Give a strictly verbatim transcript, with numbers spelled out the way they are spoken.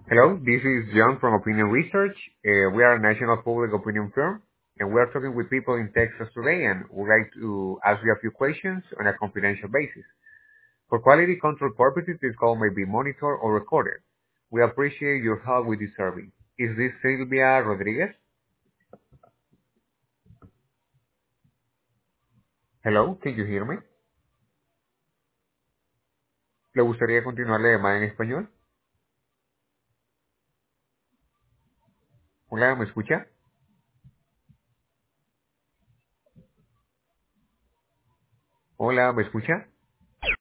Hello, this is John from Opinion Research. Uh, we are a national public opinion firm, and we are talking with people in Texas today, and we'd like to ask you a few questions on a confidential basis. For quality control purposes, this call may be monitored or recorded. We appreciate your help with this survey. Is this Silvia Rodriguez? Hello, can you hear me? ¿Le gustaría continuar la llamada en español? Hola, ¿me escucha? Hola, ¿me escucha?